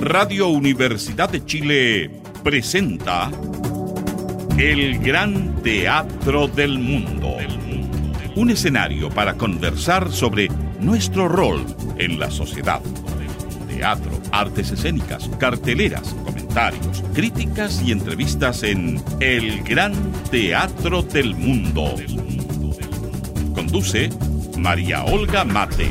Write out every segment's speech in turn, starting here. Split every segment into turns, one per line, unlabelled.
Radio Universidad de Chile presenta El Gran Teatro del Mundo. Un escenario para conversar sobre nuestro rol en la sociedad. Teatro, artes escénicas, carteleras, comentarios, críticas y entrevistas en El Gran Teatro del Mundo. Conduce María Olga Mate.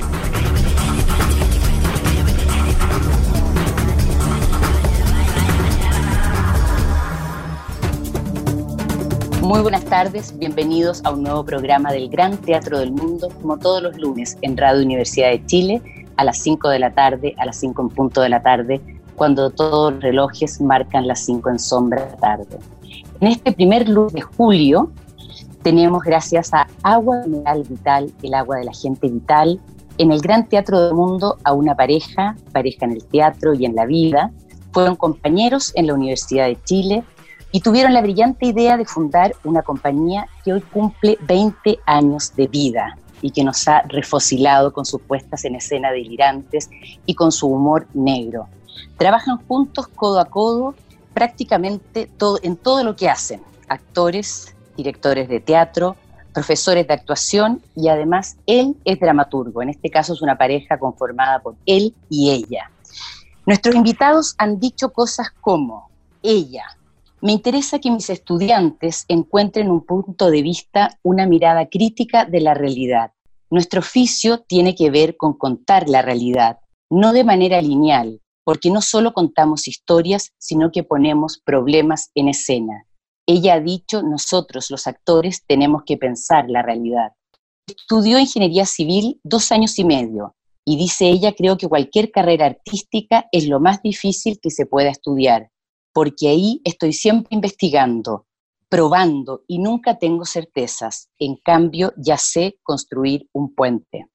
Muy buenas tardes, bienvenidos a un nuevo programa del Gran Teatro del Mundo, como todos los lunes en Radio Universidad de Chile, a las 5 de la tarde, a las 5 en punto de la tarde, cuando todos los relojes marcan las 5 en sombra de la tarde. En este primer lunes de julio tenemos, gracias a Agua Mineral Vital, el agua de la gente vital, en el Gran Teatro del Mundo a una pareja en el teatro y en la vida. Fueron compañeros en la Universidad de Chile y tuvieron la brillante idea de fundar una compañía que hoy cumple 20 años de vida y que nos ha refosilado con sus puestas en escena delirantes y con su humor negro. Trabajan juntos codo a codo prácticamente en todo lo que hacen. Actores, directores de teatro, profesores de actuación y además él es dramaturgo. En este caso es una pareja conformada por él y ella. Nuestros invitados han dicho cosas como: ella, me interesa que mis estudiantes encuentren un punto de vista, una mirada crítica de la realidad. Nuestro oficio tiene que ver con contar la realidad, no de manera lineal, porque no solo contamos historias, sino que ponemos problemas en escena. Ella ha dicho, nosotros los actores tenemos que pensar la realidad. Estudió ingeniería civil 2 años y medio, y dice ella, creo que cualquier carrera artística es lo más difícil que se pueda estudiar, porque ahí estoy siempre investigando, probando y nunca tengo certezas. En cambio, ya sé construir un puente.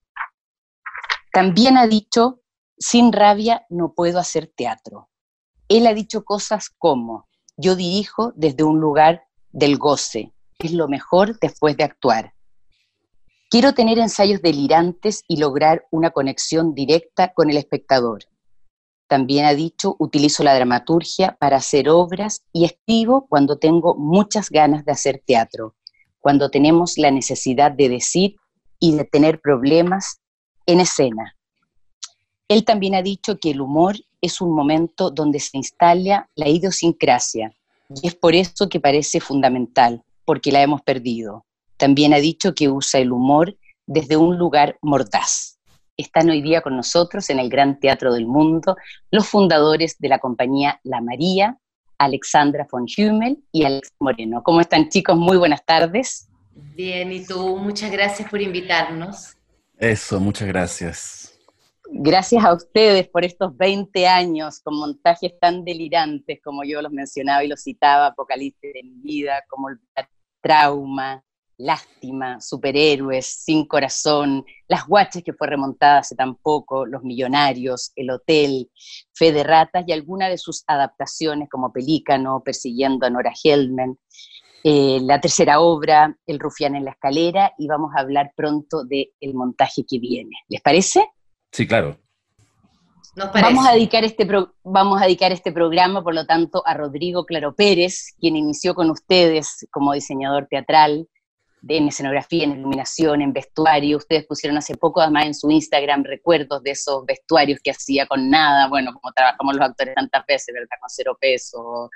También ha dicho, sin rabia no puedo hacer teatro. Él ha dicho cosas como, yo dirijo desde un lugar del goce, es lo mejor después de actuar. Quiero tener ensayos delirantes y lograr una conexión directa con el espectador. También ha dicho, utilizo la dramaturgia para hacer obras y escribo cuando tengo muchas ganas de hacer teatro, cuando tenemos la necesidad de decir y de tener problemas en escena. Él también ha dicho que el humor es un momento donde se instala la idiosincrasia y es por eso que parece fundamental, porque la hemos perdido. También ha dicho que usa el humor desde un lugar mordaz. Están hoy día con nosotros en el Gran Teatro del Mundo los fundadores de la compañía La María, Alexandra von Hümmel y Alex Moreno. ¿Cómo están, chicos? Muy buenas tardes.
Bien, ¿y tú? Muchas gracias por invitarnos.
Eso, muchas gracias.
Gracias a ustedes por estos 20 años con montajes tan delirantes como yo los mencionaba y los citaba, Apocalipsis de mi vida, como el Trauma, Lástima, Superhéroes, Sin Corazón, Las Guaches, que fue remontada hace tan poco, Los Millonarios, El Hotel, Fe de Ratas y algunas de sus adaptaciones como Pelícano, Persiguiendo a Nora Hellman, la tercera obra, El Rufián en la Escalera, y vamos a hablar pronto del montaje que viene. ¿Les parece?
Sí, claro.
Nos parece.
Vamos a dedicar este programa, por lo tanto, a Rodrigo Claro Pérez, quien inició con ustedes como diseñador teatral, en escenografía, en iluminación, en vestuario. Ustedes pusieron hace poco, además, en su Instagram, recuerdos de esos vestuarios que hacía con nada, bueno, como trabajamos los actores tantas veces, ¿verdad? Con 0 pesos,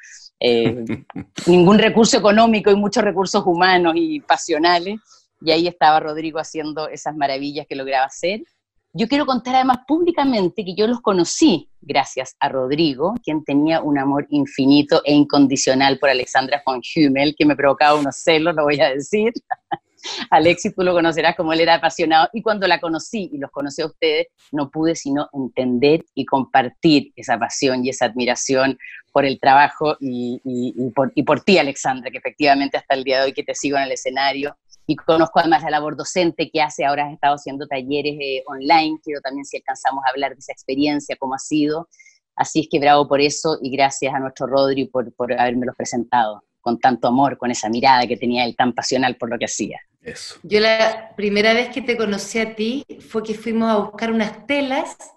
ningún recurso económico y muchos recursos humanos y pasionales, y ahí estaba Rodrigo haciendo esas maravillas que lograba hacer. Yo quiero contar además públicamente que yo los conocí gracias a Rodrigo, quien tenía un amor infinito e incondicional por Alexandra von Hümmel, que me provocaba unos celos, lo voy a decir. Alexis, tú lo conocerás, como él era apasionado, y cuando la conocí y los conocí a ustedes, no pude sino entender y compartir esa pasión y esa admiración por el trabajo y por ti, Alexandra, que efectivamente hasta el día de hoy que te sigo en el escenario, y conozco además la labor docente que hace, ahora has estado haciendo talleres online, quiero también si alcanzamos a hablar de esa experiencia, cómo ha sido, así es que bravo por eso, y gracias a nuestro Rodri por habérmelos presentado con tanto amor, con esa mirada que tenía él tan pasional por lo que hacía.
Eso.
Yo la primera vez que te conocí a ti fue que fuimos a buscar unas telas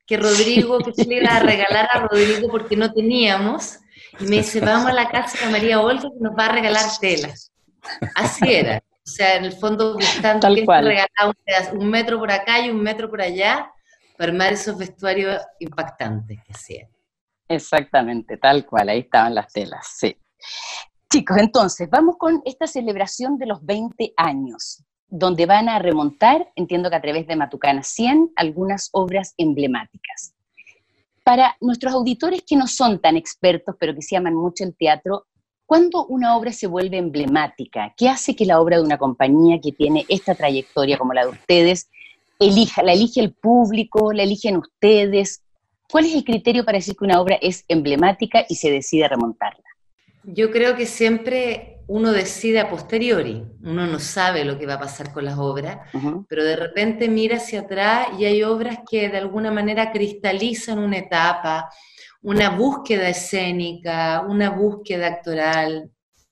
que Rodrigo, que se le iba a regalar a Rodrigo porque no teníamos, y me dice, vamos a la casa de María Olga que nos va a regalar telas. Así era. O sea, en el fondo buscando
Tal
quién te
cual.
regalaba un metro por acá y un metro por allá para armar esos vestuarios impactantes que hacían.
Exactamente, tal cual, ahí estaban las telas, sí. Chicos, entonces, vamos con esta celebración de los 20 años, donde van a remontar, entiendo que a través de Matucana 100, algunas obras emblemáticas. Para nuestros auditores que no son tan expertos, pero que sí aman mucho el teatro, ¿cuándo una obra se vuelve emblemática? ¿Qué hace que la obra de una compañía que tiene esta trayectoria como la de ustedes, la elige el público, la eligen ustedes? ¿Cuál es el criterio para decir que una obra es emblemática y se decide remontarla?
Yo creo que siempre uno decide a posteriori, uno no sabe lo que va a pasar con las obras, pero de repente mira hacia atrás y hay obras que de alguna manera cristalizan una etapa, una búsqueda escénica, una búsqueda actoral,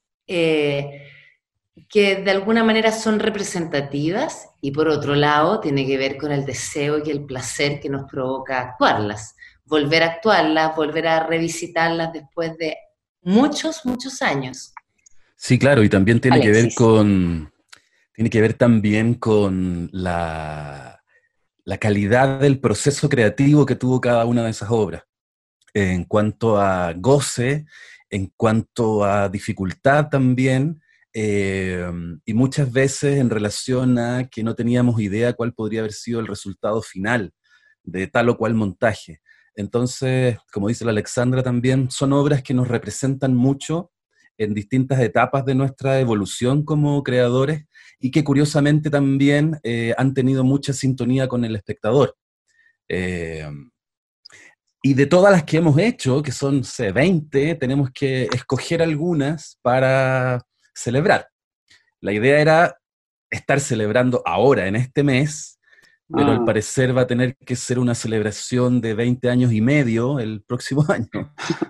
que de alguna manera son representativas y por otro lado tiene que ver con el deseo y el placer que nos provoca actuarlas, volver a actuarlas, volver a revisitarlas después de muchos, muchos años.
Sí, claro, y también tiene que ver
Alexis.
tiene que ver también con la calidad del proceso creativo que tuvo cada una de esas obras, en cuanto a goce, en cuanto a dificultad también, y muchas veces en relación a que no teníamos idea cuál podría haber sido el resultado final de tal o cual montaje. Entonces, como dice la Alexandra también, son obras que nos representan mucho en distintas etapas de nuestra evolución como creadores y que curiosamente también han tenido mucha sintonía con el espectador. Y de todas las que hemos hecho, que son 20, tenemos que escoger algunas para celebrar. La idea era estar celebrando ahora, en este mes, pero al parecer va a tener que ser una celebración de 20 años y medio el próximo año.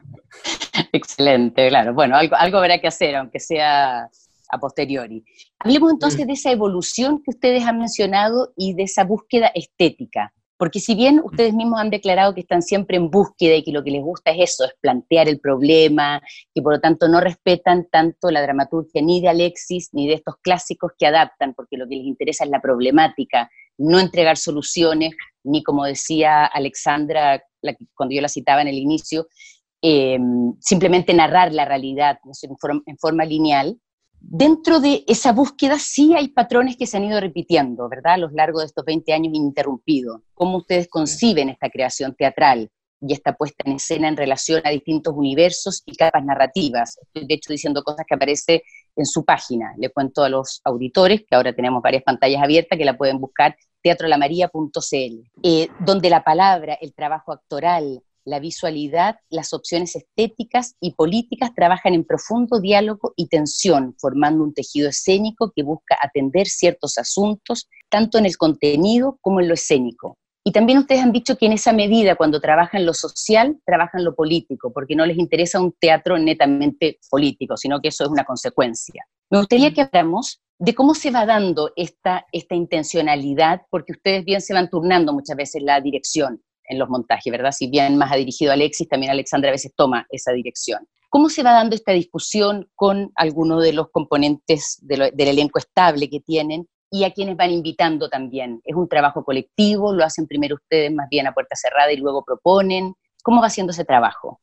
Excelente, claro. Bueno, algo habrá que hacer, aunque sea a posteriori. Hablemos entonces de esa evolución que ustedes han mencionado y de esa búsqueda estética. Porque si bien ustedes mismos han declarado que están siempre en búsqueda y que lo que les gusta es eso, es plantear el problema, y por lo tanto no respetan tanto la dramaturgia ni de Alexis ni de estos clásicos que adaptan, porque lo que les interesa es la problemática, no entregar soluciones, ni como decía Alexandra, cuando yo la citaba en el inicio, simplemente narrar la realidad, ¿no? En forma lineal. Dentro de esa búsqueda sí hay patrones que se han ido repitiendo, ¿verdad? A lo largo de estos 20 años ininterrumpidos. ¿Cómo ustedes conciben esta creación teatral y esta puesta en escena en relación a distintos universos y capas narrativas? Estoy de hecho diciendo cosas que aparecen en su página. Le cuento a los auditores, que ahora tenemos varias pantallas abiertas, que la pueden buscar, teatrolamaria.cl, donde la palabra, el trabajo actoral, la visualidad, las opciones estéticas y políticas trabajan en profundo diálogo y tensión, formando un tejido escénico que busca atender ciertos asuntos, tanto en el contenido como en lo escénico. Y también ustedes han dicho que en esa medida, cuando trabajan lo social, trabajan lo político, porque no les interesa un teatro netamente político, sino que eso es una consecuencia. Me gustaría que habláramos de cómo se va dando esta intencionalidad, porque ustedes bien se van turnando muchas veces la dirección en los montajes, ¿verdad? Si bien más ha dirigido Alexis, también Alexandra a veces toma esa dirección. ¿Cómo se va dando esta discusión con algunos de los componentes del elenco estable que tienen y a quienes van invitando también? ¿Es un trabajo colectivo? ¿Lo hacen primero ustedes más bien a puerta cerrada y luego proponen? ¿Cómo va siendo ese trabajo?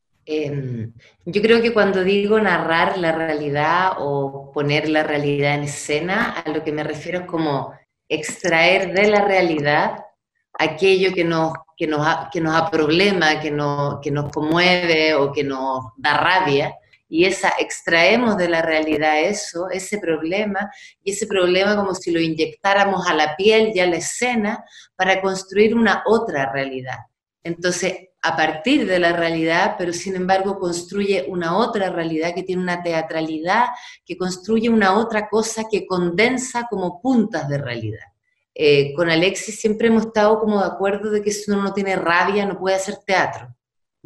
Yo creo que cuando digo narrar la realidad o poner la realidad en escena, a lo que me refiero es como extraer de la realidad aquello que nos aproblema, que nos conmueve o que nos da rabia, y extraemos de la realidad ese problema, y ese problema como si lo inyectáramos a la piel y a la escena para construir una otra realidad. Entonces, a partir de la realidad, pero sin embargo construye una otra realidad que tiene una teatralidad, que construye una otra cosa que condensa como puntas de realidad. Con Alexis siempre hemos estado como de acuerdo de que si uno no tiene rabia no puede hacer teatro.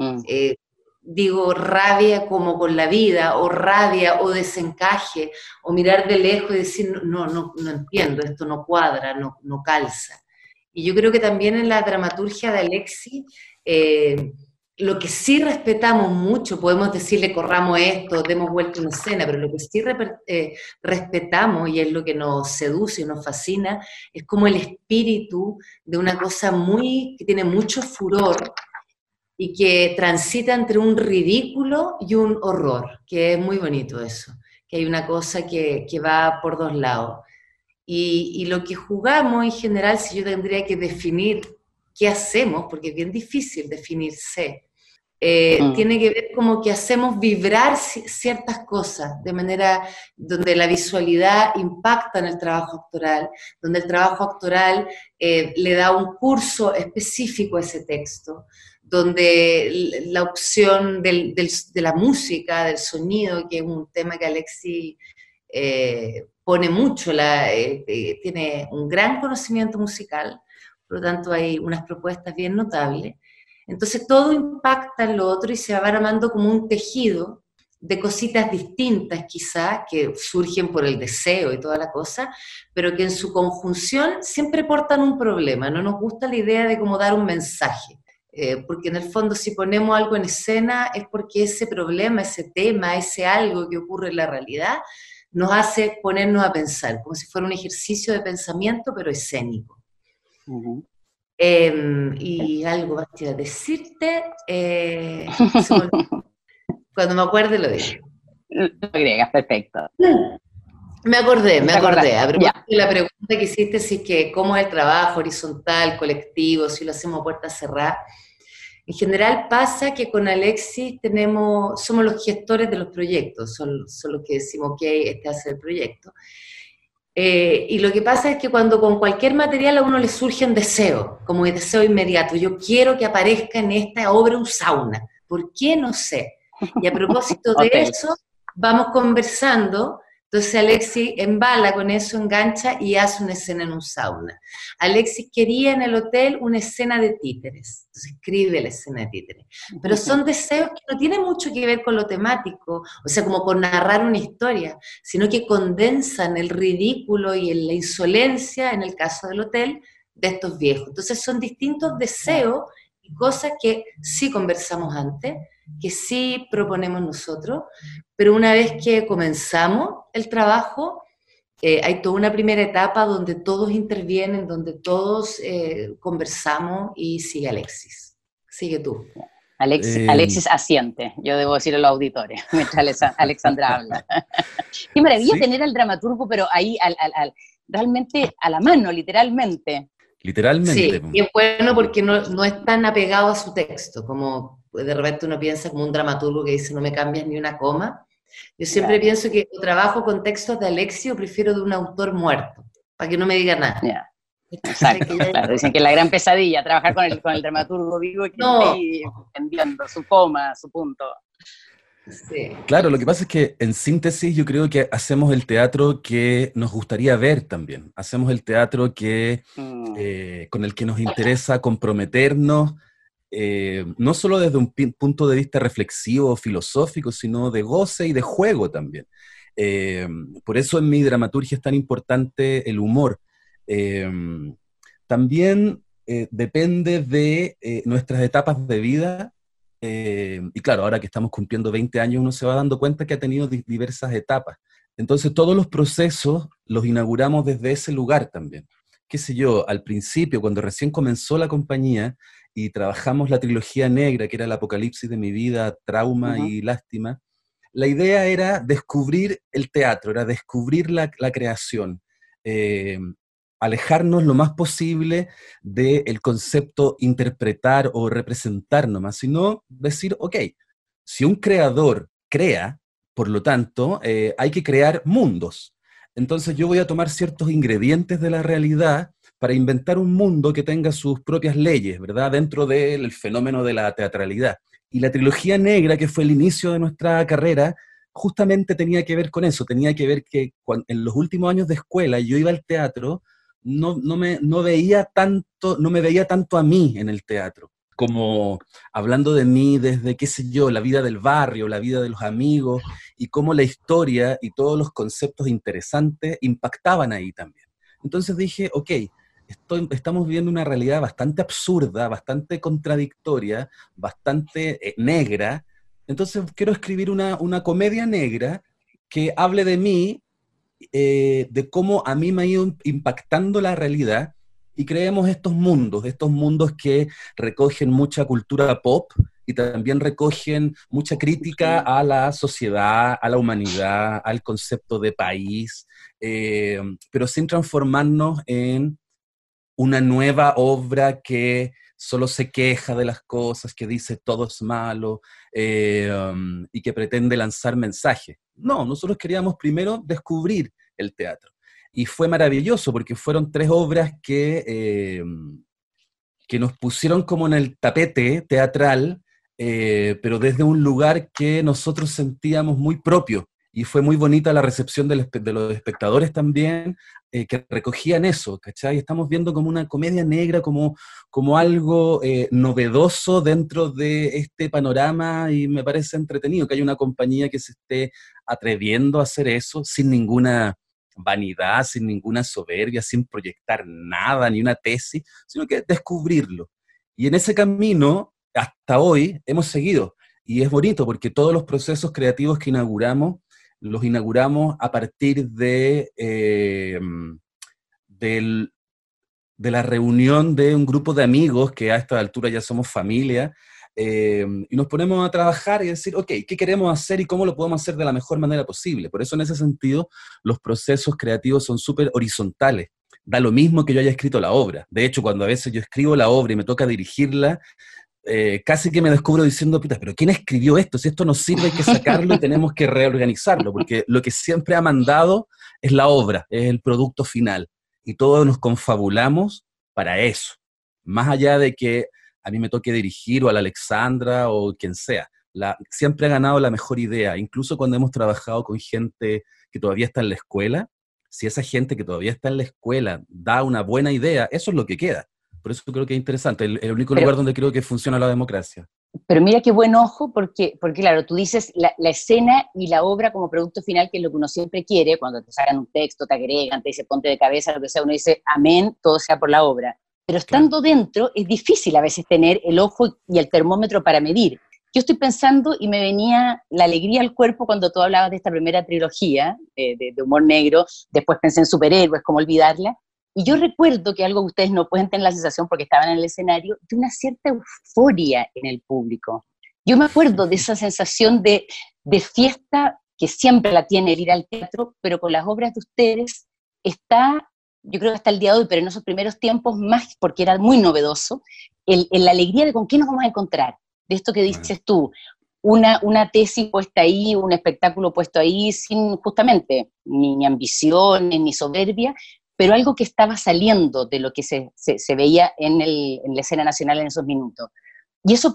Digo rabia como con la vida, o rabia o desencaje, o mirar de lejos y decir no entiendo, esto no cuadra, no calza. Y yo creo que también en la dramaturgia de Alexis, lo que sí respetamos mucho, podemos decirle corramos esto, demos vuelta una escena, pero lo que sí respetamos, y es lo que nos seduce y nos fascina, es como el espíritu de una cosa que tiene mucho furor y que transita entre un ridículo y un horror, que es muy bonito eso, que hay una cosa que va por dos lados. Y lo que jugamos en general, si yo tendría que definir qué hacemos, porque es bien difícil definirse, tiene que ver como que hacemos vibrar ciertas cosas, de manera donde la visualidad impacta en el trabajo actoral, donde el trabajo actoral le da un curso específico a ese texto, donde la opción de la música, del sonido, que es un tema que Alexis pone mucho, tiene un gran conocimiento musical, por lo tanto hay unas propuestas bien notables. Entonces todo impacta en lo otro y se va armando como un tejido de cositas distintas quizá, que surgen por el deseo y toda la cosa, pero que en su conjunción siempre portan un problema. No nos gusta la idea de cómo dar un mensaje, porque en el fondo si ponemos algo en escena es porque ese problema, ese tema, ese algo que ocurre en la realidad, nos hace ponernos a pensar, como si fuera un ejercicio de pensamiento, pero escénico.
Uh-huh.
Y algo más quiero decirte, cuando me acuerde lo digo.
Lo agregas, perfecto.
Me acordé, a propósito de la pregunta que hiciste, si es que cómo es el trabajo horizontal, colectivo, si lo hacemos a puerta cerrada. En general pasa que con Alexis somos los gestores de los proyectos, son los que decimos que este hace el proyecto. Y lo que pasa es que cuando con cualquier material a uno le surgen deseos, como el deseo inmediato, yo quiero que aparezca en esta obra un sauna, ¿por qué? No sé. Y a propósito de eso, vamos conversando. Entonces Alexis embala con eso, engancha y hace una escena en un sauna. Alexis quería en el hotel una escena de títeres, entonces escribe la escena de títeres. Pero son deseos que no tienen mucho que ver con lo temático, o sea, como con narrar una historia, sino que condensan el ridículo y la insolencia, en el caso del hotel, de estos viejos. Entonces son distintos deseos y cosas que sí conversamos antes, que sí proponemos nosotros, pero una vez que comenzamos el trabajo, hay toda una primera etapa donde todos intervienen, donde todos conversamos y sigue Alexis. Sigue tú.
Alexis asiente, yo debo decir a los auditores, mientras Alexandra habla. Qué maravilla tener al dramaturgo, pero ahí realmente a la mano, literalmente.
Literalmente.
Sí, y es bueno porque no es tan apegado a su texto, como de repente uno piensa como un dramaturgo que dice no me cambias ni una coma. Yo siempre pienso que o trabajo con textos de Alexis o prefiero de un autor muerto, para que no me diga nada.
Exacto, claro, dicen que es la gran pesadilla, trabajar con el dramaturgo vivo y que está ahí entendiendo su coma, su punto.
Sí.
Claro, lo que pasa es que en síntesis yo creo que hacemos el teatro que nos gustaría ver también. Hacemos el teatro con el que nos interesa comprometernos, no solo desde un punto de vista reflexivo o filosófico, sino de goce y de juego también. Por eso en mi dramaturgia es tan importante el humor. También depende de nuestras etapas de vida. Y claro, ahora que estamos cumpliendo 20 años, uno se va dando cuenta que ha tenido diversas etapas. Entonces, todos los procesos los inauguramos desde ese lugar también. Qué sé yo, al principio, cuando recién comenzó la compañía y trabajamos la trilogía negra, que era el apocalipsis de mi vida, trauma y lástima, la idea era descubrir el teatro, era descubrir la creación, alejarnos lo más posible del concepto interpretar o representar nomás, sino decir, ok, si un creador crea, por lo tanto, hay que crear mundos. Entonces yo voy a tomar ciertos ingredientes de la realidad para inventar un mundo que tenga sus propias leyes, ¿verdad? Dentro del fenómeno de la teatralidad. Y la trilogía negra, que fue el inicio de nuestra carrera, justamente tenía que ver con eso, tenía que ver que en los últimos años de escuela yo iba al teatro, no me veía tanto a mí en el teatro, como hablando de mí desde, qué sé yo, la vida del barrio, la vida de los amigos, y cómo la historia y todos los conceptos interesantes impactaban ahí también. Entonces dije, ok, estamos viendo una realidad bastante absurda, bastante contradictoria, bastante negra. Entonces quiero escribir una comedia negra que hable de mí, de cómo a mí me ha ido impactando la realidad, y creemos estos mundos que recogen mucha cultura pop y también recogen mucha crítica a la sociedad, a la humanidad, al concepto de país, pero sin transformarnos en una nueva obra que solo se queja de las cosas, que dice todo es malo, y que pretende lanzar mensajes. No, nosotros queríamos primero descubrir el teatro. Y fue maravilloso porque fueron 3 obras que nos pusieron como en el tapete teatral, pero desde un lugar que nosotros sentíamos muy propio. Y fue muy bonita la recepción de los espectadores también, que recogían eso, ¿cachai? Estamos viendo como una comedia negra, como algo novedoso dentro de este panorama, y me parece entretenido que haya una compañía que se esté atreviendo a hacer eso sin ninguna vanidad, sin ninguna soberbia, sin proyectar nada, ni una tesis, sino que descubrirlo. Y en ese camino, hasta hoy, hemos seguido. Y es bonito porque todos los procesos creativos que inauguramos, los inauguramos a partir de la reunión de un grupo de amigos, que a esta altura ya somos familia, y nos ponemos a trabajar y decir, ok, ¿qué queremos hacer y cómo lo podemos hacer de la mejor manera posible? Por eso, en ese sentido, los procesos creativos son súper horizontales. Da lo mismo que yo haya escrito la obra. De hecho, cuando a veces yo escribo la obra y me toca dirigirla, casi que me descubro diciendo, puta, pero ¿quién escribió esto? Si esto no sirve, hay que sacarlo y tenemos que reorganizarlo, porque lo que siempre ha mandado es la obra, es el producto final, y todos nos confabulamos para eso, más allá de que a mí me toque dirigir, o a la Alexandra, o quien sea. Siempre ha ganado la mejor idea, incluso cuando hemos trabajado con gente que todavía está en la escuela. Si esa gente que todavía está en la escuela da una buena idea, eso es lo que queda. Por eso creo que es interesante, el único lugar donde creo que funciona la democracia.
Pero mira qué buen ojo, porque claro, tú dices la escena y la obra como producto final, que es lo que uno siempre quiere, cuando te sacan un texto, te agregan, te dicen ponte de cabeza, lo que sea, uno dice amén, todo sea por la obra. Pero estando dentro es difícil a veces tener el ojo y el termómetro para medir. Yo estoy pensando, y me venía la alegría al cuerpo cuando tú hablabas de esta primera trilogía de humor negro, después pensé en superhéroes, cómo olvidarla, y yo recuerdo que algo que ustedes no pueden tener la sensación porque estaban en el escenario, de una cierta euforia en el público. Yo me acuerdo de esa sensación de fiesta que siempre la tiene el ir al teatro, pero con las obras de ustedes está, yo creo que hasta el día de hoy, pero en esos primeros tiempos más, porque era muy novedoso, la alegría de con qué nos vamos a encontrar, de esto que dices tú, una tesis puesta ahí, un espectáculo puesto ahí, sin justamente ni ambiciones, ni soberbia, pero algo que estaba saliendo de lo que se veía en la escena nacional en esos minutos. Y eso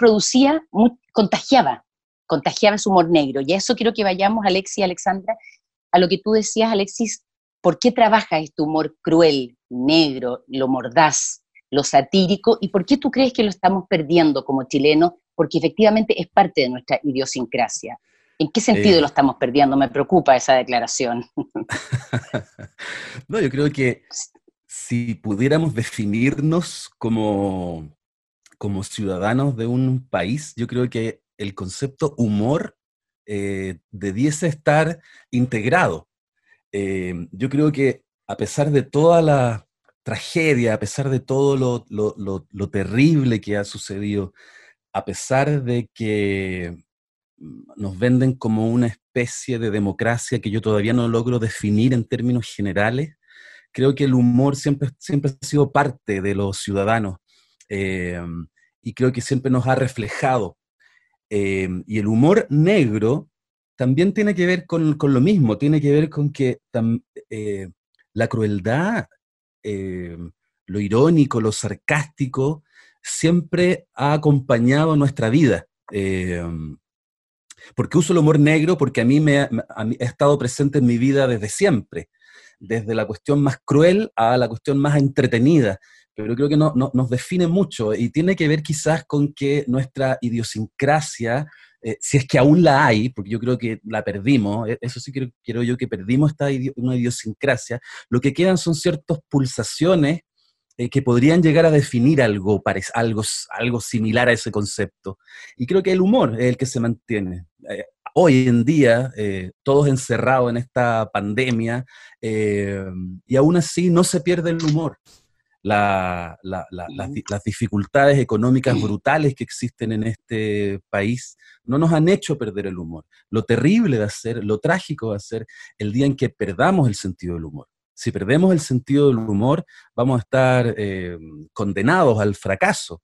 contagiaba ese humor negro. Y a eso quiero que vayamos, Alexis y Alexandra, a lo que tú decías, Alexis, ¿por qué trabajas este humor cruel, negro, lo mordaz, lo satírico? ¿Y por qué tú crees que lo estamos perdiendo como chilenos? Porque efectivamente es parte de nuestra idiosincrasia. ¿En qué sentido lo estamos perdiendo? Me preocupa esa declaración.
No, yo creo que si pudiéramos definirnos como ciudadanos de un país, yo creo que el concepto humor debiese estar integrado. Yo creo que a pesar de toda la tragedia, a pesar de todo lo terrible que ha sucedido, a pesar de que nos venden como una especie de democracia que yo todavía no logro definir en términos generales, creo que el humor siempre ha sido parte de los ciudadanos, y creo que siempre nos ha reflejado. Y el humor negro también tiene que ver con lo mismo, tiene que ver con que la crueldad, lo irónico, lo sarcástico, siempre ha acompañado nuestra vida. ¿Por qué uso el humor negro? Porque a mí ha estado presente en mi vida desde siempre, desde la cuestión más cruel a la cuestión más entretenida, pero creo que nos define mucho, y tiene que ver quizás con que nuestra idiosincrasia, si es que aún la hay, porque yo creo que la perdimos, eso sí quiero yo que perdimos una idiosincrasia, lo que quedan son ciertas pulsaciones que podrían llegar a definir algo similar a ese concepto. Y creo que el humor es el que se mantiene. Hoy en día, todos encerrados en esta pandemia, y aún así no se pierde el humor. Las dificultades económicas brutales que existen en este país no nos han hecho perder el humor. Lo terrible va a ser, lo trágico va a ser el día en que perdamos el sentido del humor. Si perdemos el sentido del humor, vamos a estar condenados al fracaso.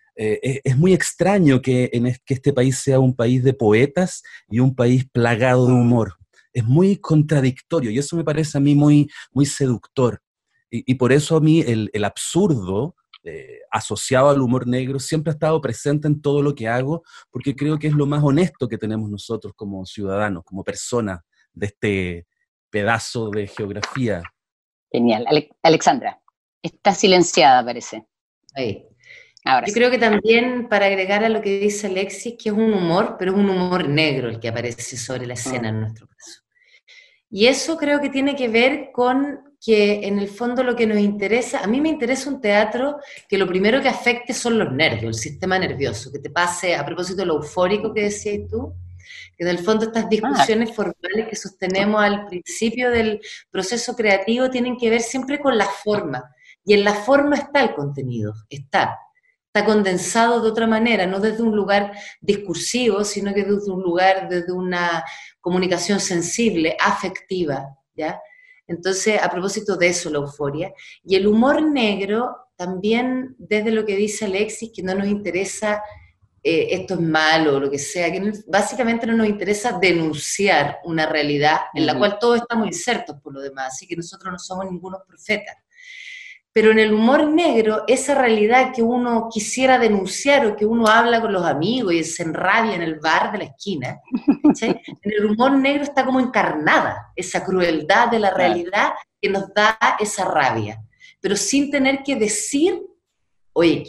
Es muy extraño que este país sea un país de poetas y un país plagado de humor. Es muy contradictorio y eso me parece a mí muy, muy seductor. Y por eso a mí el absurdo asociado al humor negro siempre ha estado presente en todo lo que hago, porque creo que es lo más honesto que tenemos nosotros como ciudadanos, como personas de este pedazo de geografía.
Genial. Alexandra, está silenciada, parece.
Ahí.
Ahora
Yo
sí.
creo que también, para agregar a lo que dice Alexis, que es un humor, pero es un humor negro el que aparece sobre la escena en nuestro caso. Y eso creo que tiene que ver con que en el fondo lo que nos interesa, a mí me interesa un teatro que lo primero que afecte son los nervios, el sistema nervioso, que te pase, a propósito de lo eufórico que decías tú, que en el fondo estas discusiones formales que sostenemos al principio del proceso creativo tienen que ver siempre con la forma, y en la forma está el contenido, está condensado de otra manera, no desde un lugar discursivo, sino que desde un lugar, desde una comunicación sensible, afectiva, ¿ya? Entonces, a propósito de eso, la euforia. Y el humor negro, también desde lo que dice Alexis, que no nos interesa esto es malo o lo que sea, que básicamente no nos interesa denunciar una realidad en la cual todos estamos insertos por lo demás, así que nosotros no somos ningunos profetas. Pero en el humor negro, esa realidad que uno quisiera denunciar o que uno habla con los amigos y se enrabia en el bar de la esquina, ¿sí? En el humor negro está como encarnada esa crueldad de la realidad que nos da esa rabia, pero sin tener que decir, oye,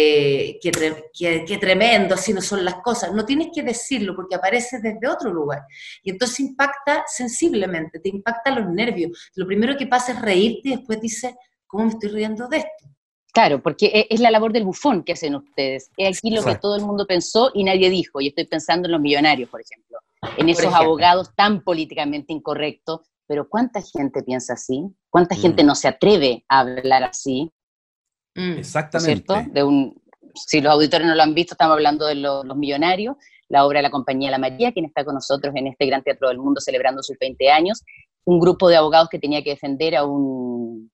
qué tremendo, así no son las cosas. No tienes que decirlo porque aparece desde otro lugar. Y entonces impacta sensiblemente, te impacta los nervios. Lo primero que pasa es reírte y después dices, ¿cómo me estoy riendo de esto?
Claro, porque es la labor del bufón que hacen ustedes. Es aquí lo que todo el mundo pensó y nadie dijo. Y estoy pensando en los millonarios, por ejemplo. En esos abogados tan políticamente incorrectos. Pero ¿cuánta gente piensa así? ¿Cuánta gente no se atreve a hablar así?
Exactamente.
¿Cierto? Si los auditores no lo han visto, estamos hablando de los millonarios, la obra de la compañía La María, quien está con nosotros en este Gran Teatro del Mundo celebrando sus 20 años. Un grupo de abogados que tenía que defender a un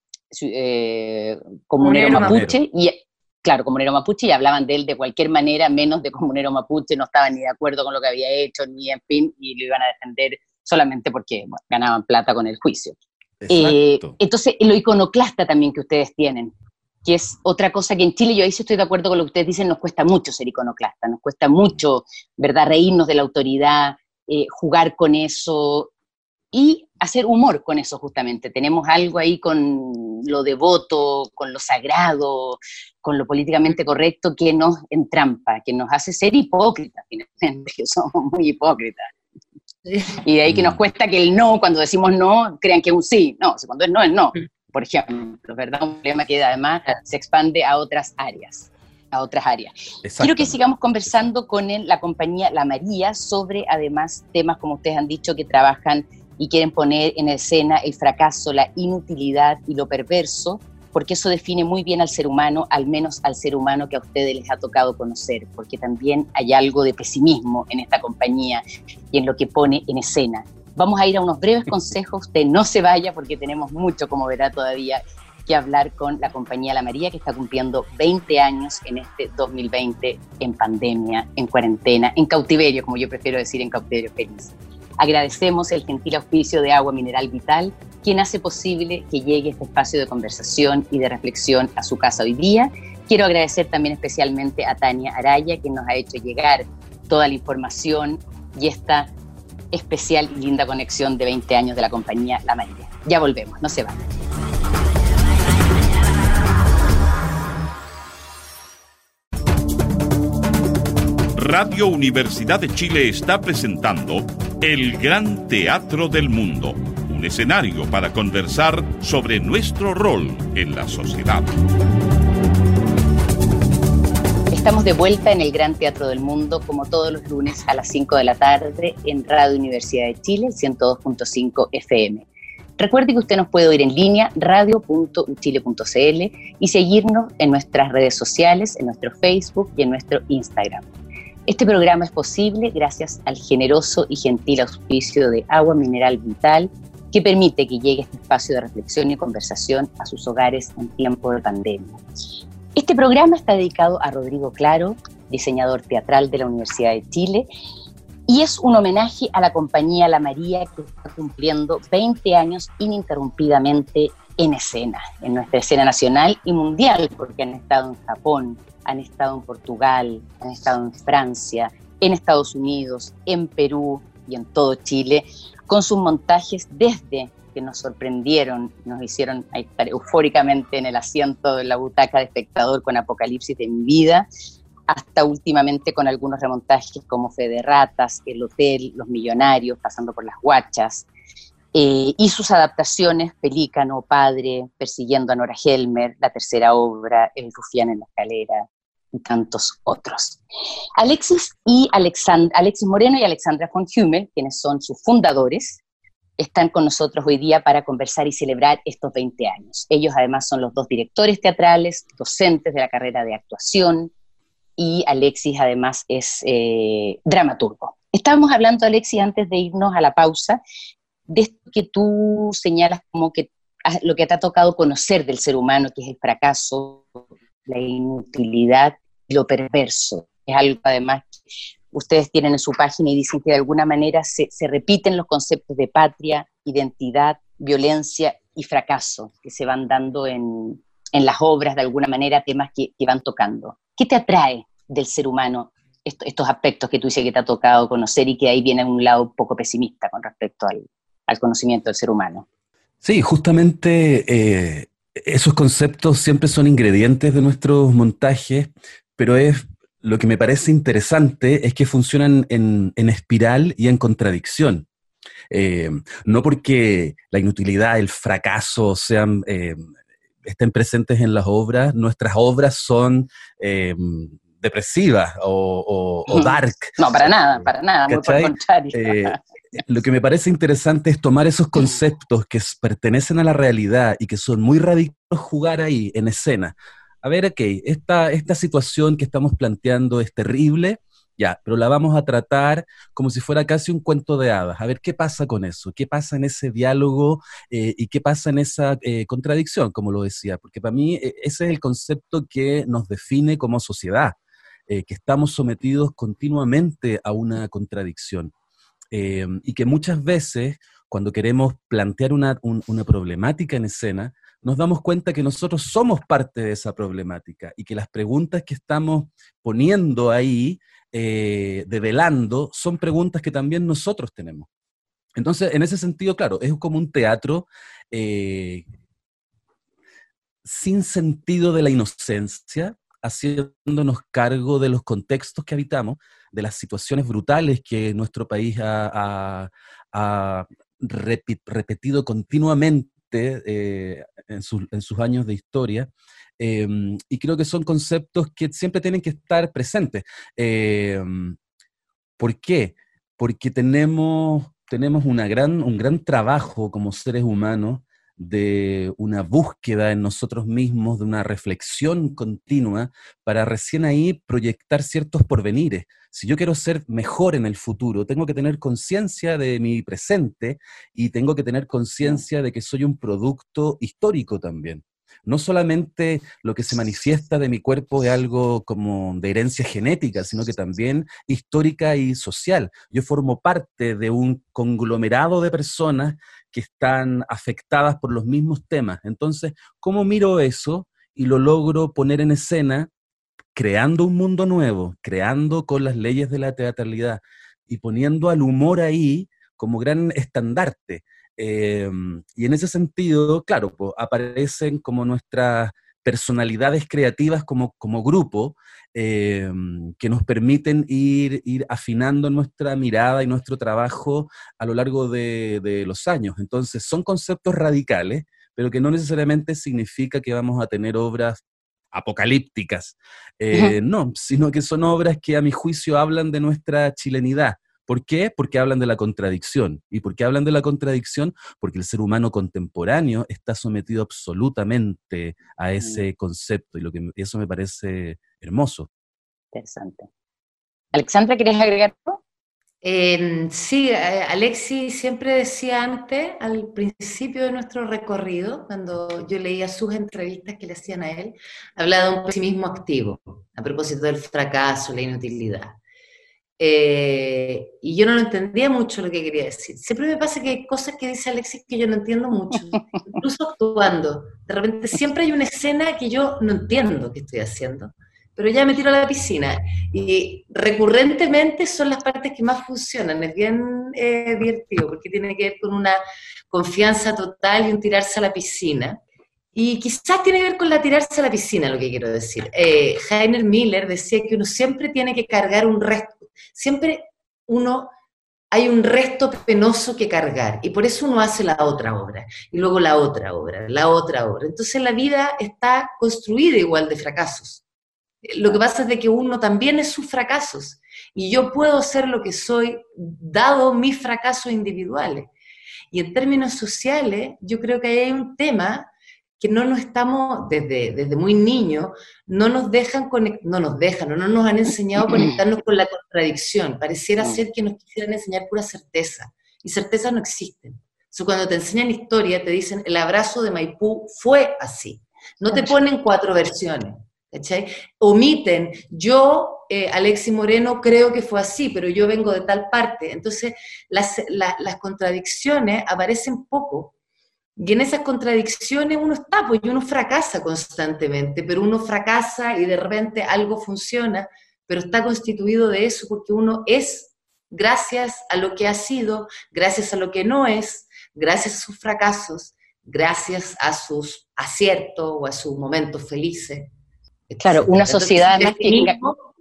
comunero mapuche, comunero mapuche, y hablaban de él de cualquier manera, menos de comunero mapuche, no estaban ni de acuerdo con lo que había hecho, ni en fin, y lo iban a defender solamente porque ganaban plata con el juicio. Entonces, lo iconoclasta también que ustedes tienen, que es otra cosa que en Chile, yo ahí sí estoy de acuerdo con lo que ustedes dicen, nos cuesta mucho ser iconoclasta, nos cuesta mucho, ¿verdad?, reírnos de la autoridad, jugar con eso, y hacer humor con eso justamente. Tenemos algo ahí con lo devoto, con lo sagrado, con lo políticamente correcto que nos entrampa, que nos hace ser hipócritas, finalmente, que somos muy hipócritas. Y de ahí que nos cuesta que el no, cuando decimos no, crean que es un sí. No, cuando es no, por ejemplo, ¿verdad? Un problema que además se expande a otras áreas. Quiero que sigamos conversando con la compañía La María sobre, además, temas, como ustedes han dicho, que trabajan y quieren poner en escena el fracaso, la inutilidad y lo perverso, porque eso define muy bien al ser humano, al menos al ser humano que a ustedes les ha tocado conocer, porque también hay algo de pesimismo en esta compañía y en lo que pone en escena. Vamos a ir a unos breves consejos, usted no se vaya porque tenemos mucho, como verá, todavía que hablar con la compañía La María, que está cumpliendo 20 años en este 2020, en pandemia, en cuarentena, en cautiverio, como yo prefiero decir, en cautiverio feliz. Agradecemos el gentil auspicio de Agua Mineral Vital, quien hace posible que llegue este espacio de conversación y de reflexión a su casa hoy día. Quiero agradecer también especialmente a Tania Araya, quien nos ha hecho llegar toda la información y esta especial y linda conexión de 20 años de la compañía La María. Ya volvemos, no se van.
Radio Universidad de Chile está presentando El Gran Teatro del Mundo, un escenario para conversar sobre nuestro rol en la sociedad.
Estamos de vuelta en el Gran Teatro del Mundo, como todos los lunes a las 5 de la tarde en Radio Universidad de Chile, 102.5 FM. Recuerde que usted nos puede oír en línea, radio.uchile.cl, y seguirnos en nuestras redes sociales, en nuestro Facebook y en nuestro Instagram. Este programa es posible gracias al generoso y gentil auspicio de Agua Mineral Vital, que permite que llegue este espacio de reflexión y conversación a sus hogares en tiempo de pandemia. Este programa está dedicado a Rodrigo Claro, diseñador teatral de la Universidad de Chile, y es un homenaje a la compañía La María, que está cumpliendo 20 años ininterrumpidamente en escena, en nuestra escena nacional y mundial, porque han estado en Japón, han estado en Portugal, han estado en Francia, en Estados Unidos, en Perú y en todo Chile, con sus montajes desde que nos sorprendieron, nos hicieron estar eufóricamente en el asiento de la butaca de espectador con Apocalipsis de mi vida, hasta últimamente con algunos remontajes como Fe de Ratas, El Hotel, Los Millonarios, pasando por Las Guachas, y sus adaptaciones, Pelícano, Padre, Persiguiendo a Nora Helmer, la tercera obra, El Rufián en la Escalera, y tantos otros. Alexis Moreno y Alexandra von Hummel, quienes son sus fundadores, están con nosotros hoy día para conversar y celebrar estos 20 años. Ellos además son los dos directores teatrales, docentes de la carrera de actuación, y Alexis además es dramaturgo. Estábamos hablando, Alexis, antes de irnos a la pausa, de esto que tú señalas como que lo que te ha tocado conocer del ser humano, que es el fracaso, la inutilidad y lo perverso. Es algo además ustedes tienen en su página y dicen que de alguna manera se repiten los conceptos de patria, identidad, violencia y fracaso que se van dando en las obras, de alguna manera, temas que van tocando. ¿Qué te atrae del ser humano, estos aspectos que tú dices que te ha tocado conocer y que ahí viene un lado un poco pesimista con respecto al conocimiento del ser humano?
Sí, justamente esos conceptos siempre son ingredientes de nuestros montajes, pero lo que me parece interesante es que funcionan en espiral y en contradicción. No porque la inutilidad, el fracaso estén presentes en las obras, nuestras obras son depresivas o dark.
No, para nada, muy por el contrario.
Lo que me parece interesante es tomar esos conceptos que pertenecen a la realidad y que son muy radicales, jugar ahí en escena. A ver, ok, esta situación que estamos planteando es terrible, ya, pero la vamos a tratar como si fuera casi un cuento de hadas. A ver, ¿qué pasa con eso? ¿Qué pasa en ese diálogo y qué pasa en esa contradicción, como lo decía? Porque para mí ese es el concepto que nos define como sociedad, que estamos sometidos continuamente a una contradicción. Y que muchas veces, cuando queremos plantear una problemática en escena, nos damos cuenta que nosotros somos parte de esa problemática y que las preguntas que estamos poniendo ahí, develando, son preguntas que también nosotros tenemos. Entonces, en ese sentido, claro, es como un teatro sin sentido de la inocencia, haciéndonos cargo de los contextos que habitamos, de las situaciones brutales que nuestro país ha repetido continuamente en sus años de historia, y creo que son conceptos que siempre tienen que estar presentes. ¿Por qué? Porque tenemos un gran trabajo como seres humanos de una búsqueda en nosotros mismos, de una reflexión continua, para recién ahí proyectar ciertos porvenires. Si yo quiero ser mejor en el futuro, tengo que tener conciencia de mi presente y tengo que tener conciencia de que soy un producto histórico también. No solamente lo que se manifiesta de mi cuerpo es algo como de herencia genética, sino que también histórica y social. Yo formo parte de un conglomerado de personas que están afectadas por los mismos temas. Entonces, ¿cómo miro eso y lo logro poner en escena, creando un mundo nuevo, creando con las leyes de la teatralidad y poniendo al humor ahí como gran estandarte? Y en ese sentido, claro, pues, aparecen como nuestras personalidades creativas como grupo, que nos permiten ir afinando nuestra mirada y nuestro trabajo a lo largo de los años. Entonces, son conceptos radicales, pero que no necesariamente significa que vamos a tener obras apocalípticas, no, sino que son obras que a mi juicio hablan de nuestra chilenidad. ¿Por qué? Porque hablan de la contradicción. ¿Y por qué hablan de la contradicción? Porque el ser humano contemporáneo está sometido absolutamente a ese concepto, y eso me parece hermoso.
Interesante. Alexandra, ¿quieres agregar algo?
Sí, Alexi siempre decía antes, al principio de nuestro recorrido, cuando yo leía sus entrevistas que le hacían a él, hablaba de un pesimismo activo, a propósito del fracaso, la inutilidad. Y yo no lo entendía mucho lo que quería decir. Siempre me pasa que hay cosas que dice Alexis que yo no entiendo mucho, incluso actuando. De repente siempre hay una escena que yo no entiendo qué estoy haciendo, pero ya me tiro a la piscina. Y recurrentemente son las partes que más funcionan. Es bien divertido, porque tiene que ver con una confianza total y un tirarse a la piscina. Y quizás tiene que ver con la tirarse a la piscina, lo que quiero decir. Heiner Miller decía que uno siempre tiene que cargar un resto. Siempre hay un resto penoso que cargar, y por eso uno hace la otra obra, y luego la otra obra, la otra obra. Entonces la vida está construida igual de fracasos. Lo que pasa es de que uno también es sus fracasos, y yo puedo ser lo que soy dado mis fracasos individuales. Y en términos sociales, yo creo que hay un tema que no nos estamos, desde muy niños, no nos han enseñado a conectarnos con la contradicción. Pareciera ser que nos quisieran enseñar pura certeza, y certezas no existen. Entonces, cuando te enseñan historia, te dicen, el abrazo de Maipú fue así. No te ponen 4 versiones, ¿cachai? Omiten, Alexi Moreno, creo que fue así, pero yo vengo de tal parte. Entonces, las contradicciones aparecen poco, y en esas contradicciones uno está, pues, y uno fracasa constantemente, pero uno fracasa y de repente algo funciona, pero está constituido de eso porque uno es, gracias a lo que ha sido, gracias a lo que no es, gracias a sus fracasos, gracias a sus aciertos o a sus momentos felices.
Claro, una sociedad
más que...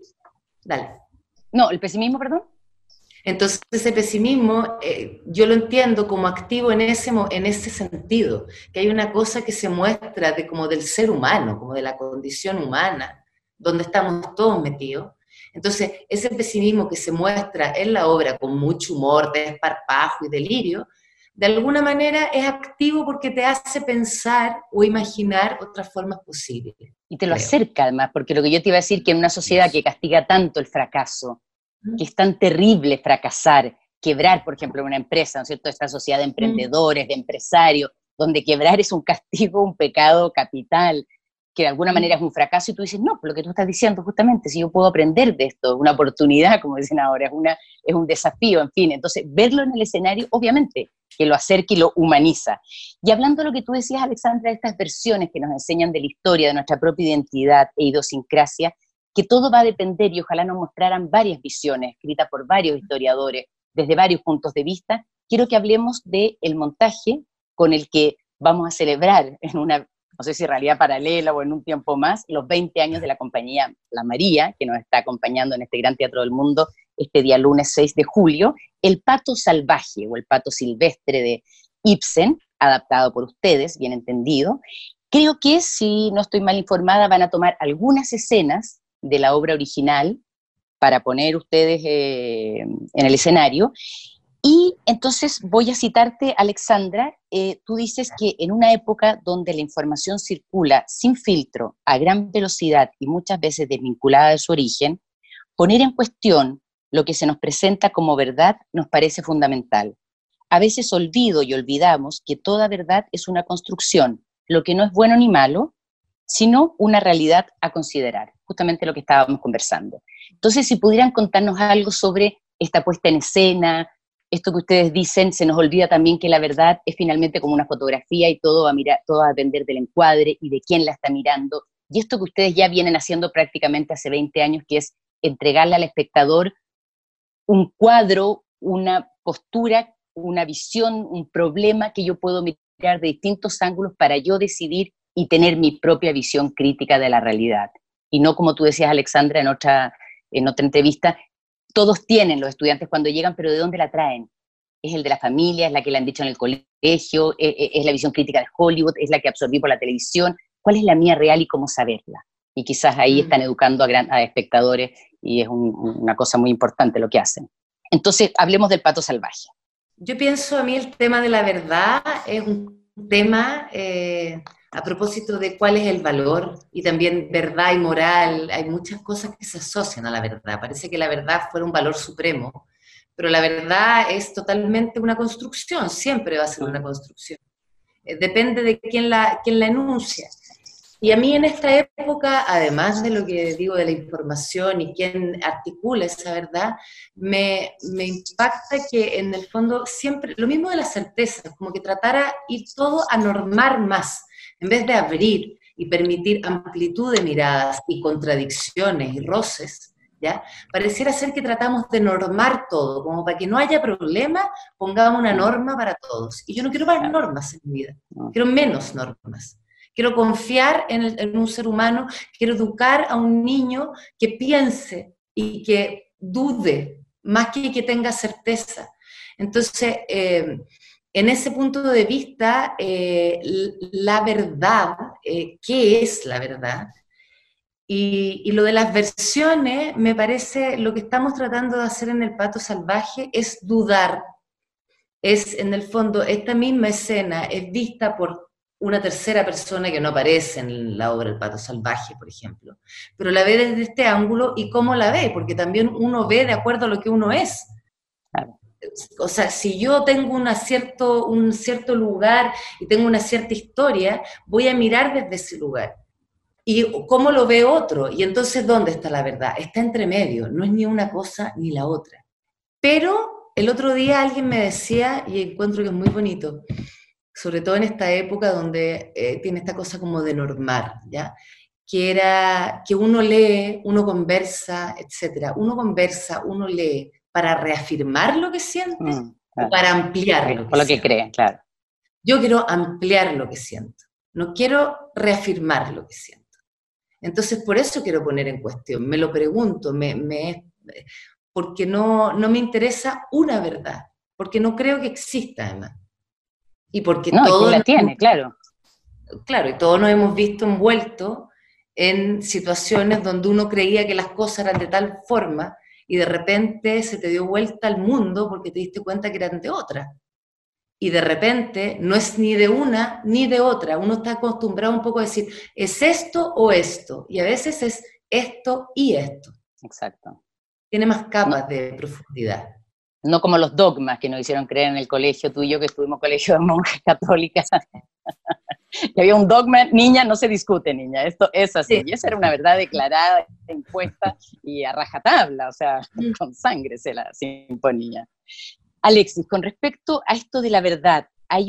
Dale.
No, el pesimismo, perdón.
Entonces ese pesimismo yo lo entiendo como activo en ese sentido, que hay una cosa que se muestra como del ser humano, como de la condición humana, donde estamos todos metidos. Entonces ese pesimismo que se muestra en la obra con mucho humor, desparpajo y delirio, de alguna manera es activo porque te hace pensar o imaginar otras formas posibles.
Y te lo acerca además, porque lo que yo te iba a decir, que en una sociedad que castiga tanto el fracaso, que es tan terrible fracasar, quebrar, por ejemplo, una empresa, ¿no es cierto? Esta sociedad de emprendedores, de empresarios, donde quebrar es un castigo, un pecado capital, que de alguna manera es un fracaso, y tú dices, no, por lo que tú estás diciendo justamente, si yo puedo aprender de esto, una oportunidad, como dicen ahora, es un desafío, en fin. Entonces, verlo en el escenario, obviamente, que lo acerca y lo humaniza. Y hablando de lo que tú decías, Alexandra, de estas versiones que nos enseñan de la historia, de nuestra propia identidad e idiosincrasia, que todo va a depender, y ojalá nos mostraran varias visiones, escritas por varios historiadores, desde varios puntos de vista. Quiero que hablemos del montaje con el que vamos a celebrar en una, no sé si realidad paralela o en un tiempo más, los 20 años de la compañía La María, que nos está acompañando en este Gran Teatro del Mundo este día lunes 6 de julio, El Pato Salvaje o El Pato Silvestre de Ibsen, adaptado por ustedes, bien entendido. Creo que, si no estoy mal informada, van a tomar algunas escenas de la obra original para poner ustedes en el escenario. Y entonces voy a citarte, Alexandra. Tú dices que en una época donde la información circula sin filtro, a gran velocidad y muchas veces desvinculada de su origen, poner en cuestión lo que se nos presenta como verdad nos parece fundamental. A veces olvidamos que toda verdad es una construcción, lo que no es bueno ni malo, sino una realidad a considerar, justamente lo que estábamos conversando. Entonces, si pudieran contarnos algo sobre esta puesta en escena, esto que ustedes dicen, se nos olvida también que la verdad es finalmente como una fotografía y todo va a depender del encuadre y de quién la está mirando, y esto que ustedes ya vienen haciendo prácticamente hace 20 años, que es entregarle al espectador un cuadro, una postura, una visión, un problema que yo puedo mirar de distintos ángulos para yo decidir y tener mi propia visión crítica de la realidad. y no como tú decías, Alexandra, en otra entrevista, todos tienen los estudiantes cuando llegan, pero ¿de dónde la traen? ¿Es el de la familia? ¿Es la que le han dicho en el colegio? ¿Es la visión crítica de Hollywood? ¿Es la que absorbí por la televisión? ¿Cuál es la mía real y cómo saberla? Y quizás ahí están educando a espectadores y es una cosa muy importante lo que hacen. Entonces, hablemos del pato salvaje.
Yo pienso, a mí el tema de la verdad es un tema a propósito de cuál es el valor, y también verdad y moral. Hay muchas cosas que se asocian a la verdad. Parece que la verdad fuera un valor supremo, pero la verdad es totalmente una construcción, siempre va a ser una construcción. Depende de quién la enuncia. Y a mí en esta época, además de lo que digo de la información y quién articula esa verdad, me impacta que en el fondo siempre, lo mismo de las certezas, como que tratara ir todo a normar más, en vez de abrir y permitir amplitud de miradas y contradicciones y roces, ¿ya? Pareciera ser que tratamos de normar todo, como para que no haya problema, pongamos una norma para todos. Y yo no quiero más normas en mi vida, quiero menos normas. Quiero confiar en un ser humano, quiero educar a un niño que piense y que dude, más que tenga certeza. Entonces, en ese punto de vista, la verdad, ¿qué es la verdad? Y lo de las versiones, me parece, lo que estamos tratando de hacer en El Pato Salvaje es dudar. Es, en el fondo, esta misma escena es vista por una tercera persona que no aparece en la obra El Pato Salvaje, por ejemplo, pero la ve desde este ángulo, y cómo la ve, porque también uno ve de acuerdo a lo que uno es. O sea, si yo tengo un cierto lugar y tengo una cierta historia, voy a mirar desde ese lugar. ¿Y cómo lo ve otro? Y entonces, ¿dónde está la verdad? Está entre medio, no es ni una cosa ni la otra. Pero el otro día alguien me decía, y encuentro que es muy bonito, sobre todo en esta época donde tiene esta cosa como de normar, ¿ya? Que era que uno lee, uno conversa, etc. Uno conversa, uno lee para reafirmar lo que siente, claro, o para ampliar lo que
siente. Que cree, claro.
Yo quiero ampliar lo que siento, no quiero reafirmar lo que siento. Entonces, por eso quiero poner en cuestión, me lo pregunto, porque no me interesa una verdad, porque no creo que exista, además. Y porque
todos la tiene, claro.
Claro, y todos nos hemos visto envueltos en situaciones donde uno creía que las cosas eran de tal forma y de repente se te dio vuelta al mundo porque te diste cuenta que eran de otra. Y de repente no es ni de una ni de otra. Uno está acostumbrado un poco a decir, ¿es esto o esto? Y a veces es esto y esto.
Exacto.
Tiene más capas de profundidad.
No como los dogmas que nos hicieron creer en el colegio, tú y yo que estuvimos en colegio de monjas católicas, que había un dogma, niña, no se discute, niña, esto es así. Sí. Y esa era una verdad declarada, impuesta y a rajatabla, o sea, con sangre se imponía. Alexis, con respecto a esto de la verdad, hay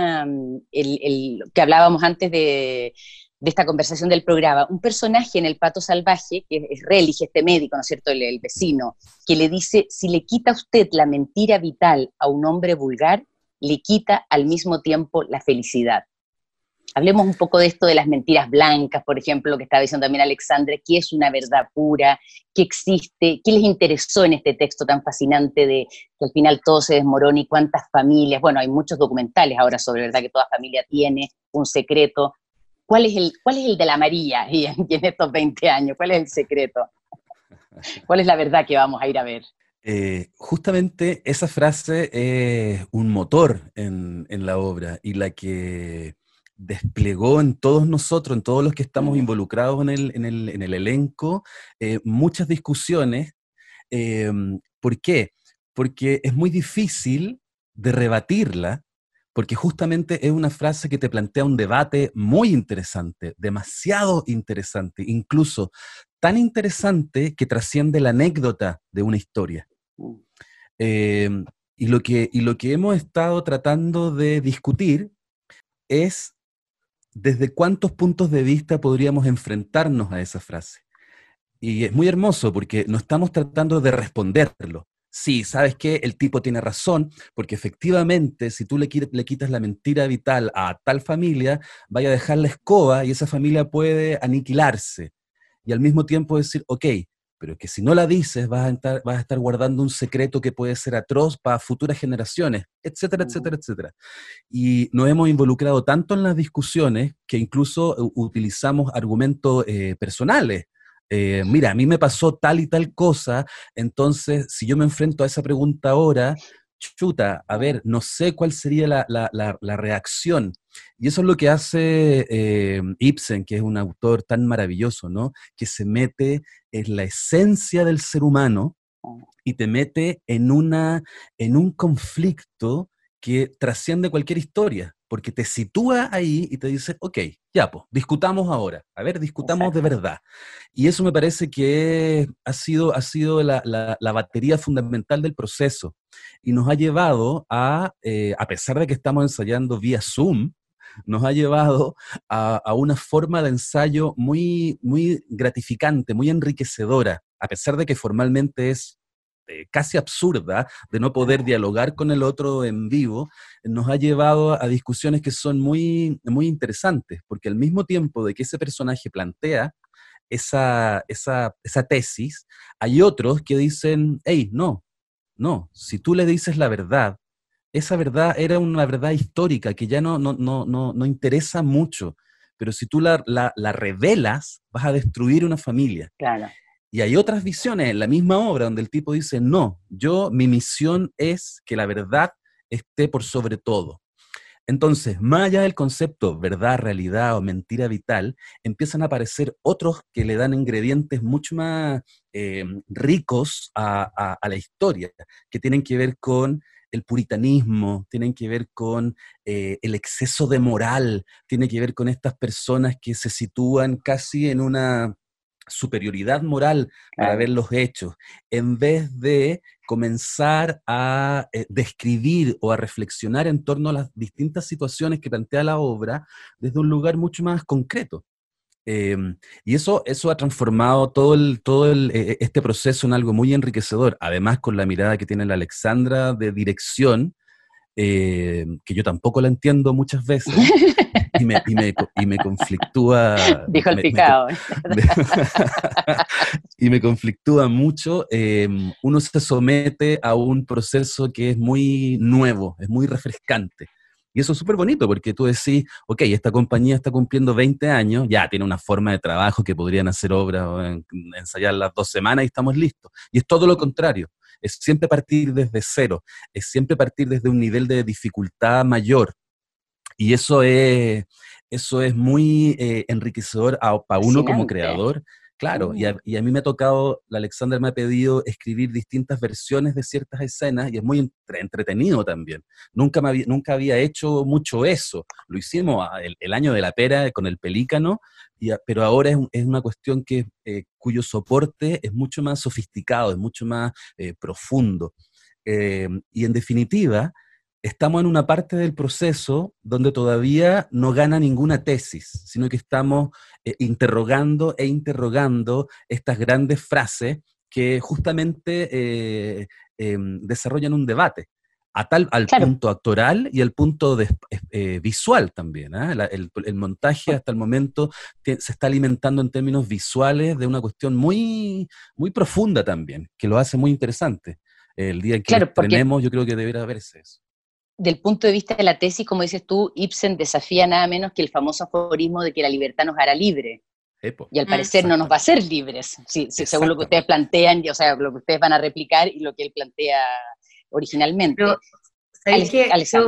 que hablábamos antes de esta conversación del programa, un personaje en El Pato Salvaje, que es Relige, este médico, ¿no es cierto?, el vecino, que le dice, si le quita usted la mentira vital a un hombre vulgar, le quita al mismo tiempo la felicidad. Hablemos un poco de esto de las mentiras blancas, por ejemplo, lo que estaba diciendo también Alexandra, qué es una verdad pura, qué existe, qué les interesó en este texto tan fascinante de que al final todo se desmorona y cuántas familias, bueno, hay muchos documentales ahora sobre verdad que toda familia tiene un secreto. ¿Cuál es el de la María y en estos 20 años? ¿Cuál es el secreto? ¿Cuál es la verdad que vamos a ir a ver?
Justamente esa frase es un motor en la obra y la que desplegó en todos nosotros, en todos los que estamos involucrados en el elenco, muchas discusiones. ¿Por qué? Porque es muy difícil de rebatirla, porque justamente es una frase que te plantea un debate muy interesante, demasiado interesante, incluso tan interesante que trasciende la anécdota de una historia. Y lo que hemos estado tratando de discutir es desde cuántos puntos de vista podríamos enfrentarnos a esa frase. Y es muy hermoso porque no estamos tratando de responderlo. Sí, ¿sabes qué? El tipo tiene razón, porque efectivamente, si tú le quitas la mentira vital a tal familia, vaya a dejar la escoba y esa familia puede aniquilarse. y al mismo tiempo decir, ok, pero que si no la dices vas a estar guardando un secreto que puede ser atroz para futuras generaciones, etcétera, etcétera, etcétera. Y nos hemos involucrado tanto en las discusiones que incluso utilizamos argumentos personales. Mira, a mí me pasó tal y tal cosa, entonces si yo me enfrento a esa pregunta ahora, chuta, a ver, no sé cuál sería la reacción. Y eso es lo que hace Ibsen, que es un autor tan maravilloso, ¿no? Que se mete en la esencia del ser humano y te mete en un conflicto que trasciende cualquier historia, porque te sitúa ahí y te dice, ok, ya, pues, discutamos ahora, a ver, discutamos de verdad. Y eso me parece que ha sido la batería fundamental del proceso, y nos ha llevado a pesar de que estamos ensayando vía Zoom, nos ha llevado a una forma de ensayo muy, muy gratificante, muy enriquecedora, a pesar de que formalmente es casi absurda, de no poder dialogar con el otro en vivo, nos ha llevado a discusiones que son muy, muy interesantes, porque al mismo tiempo de que ese personaje plantea esa tesis, hay otros que dicen, hey, no, si tú le dices la verdad, esa verdad era una verdad histórica que ya no interesa mucho, pero si tú la revelas, vas a destruir una familia.
Claro.
Y hay otras visiones en la misma obra donde el tipo dice, no, mi misión es que la verdad esté por sobre todo. Entonces, más allá del concepto verdad, realidad o mentira vital, empiezan a aparecer otros que le dan ingredientes mucho más ricos a la historia, que tienen que ver con el puritanismo, tienen que ver con el exceso de moral, tienen que ver con estas personas que se sitúan casi en una superioridad moral para ver los hechos, en vez de comenzar a describir o a reflexionar en torno a las distintas situaciones que plantea la obra desde un lugar mucho más concreto. Y eso ha transformado este proceso en algo muy enriquecedor, además con la mirada que tiene la Alexandra de dirección, que yo tampoco la entiendo muchas veces, y me conflictúa.
Dijo el picado.
Y me conflictúa mucho. Uno se somete a un proceso que es muy nuevo, es muy refrescante. Y eso es súper bonito porque tú decís, ok, esta compañía está cumpliendo 20 años, ya tiene una forma de trabajo que podrían hacer obras o ensayar las 2 semanas y estamos listos. Y es todo lo contrario. Es siempre partir desde cero, es siempre partir desde un nivel de dificultad mayor. Y eso es muy enriquecedor para uno como creador. Claro, y a mí me ha tocado, la Alexandra me ha pedido escribir distintas versiones de ciertas escenas y es muy entretenido también. Nunca había hecho mucho eso. Lo hicimos el año de la pera con el pelícano, pero ahora es una cuestión cuyo soporte es mucho más sofisticado, es mucho más profundo. Y en definitiva, estamos en una parte del proceso donde todavía no gana ninguna tesis, sino que estamos interrogando estas grandes frases que justamente desarrollan un debate, al punto actoral y al punto visual también. El montaje hasta el momento se está alimentando en términos visuales de una cuestión muy, muy profunda también, que lo hace muy interesante. El día en que lo estrenemos, yo creo que deberá verse eso.
Del punto de vista de la tesis, como dices tú, Ibsen desafía nada menos que el famoso aforismo de que la libertad nos hará libres. Y al parecer no nos va a hacer libres, según lo que ustedes plantean, o sea, lo que ustedes van a replicar y lo que él plantea originalmente.
Pero, ¿sabéis qué?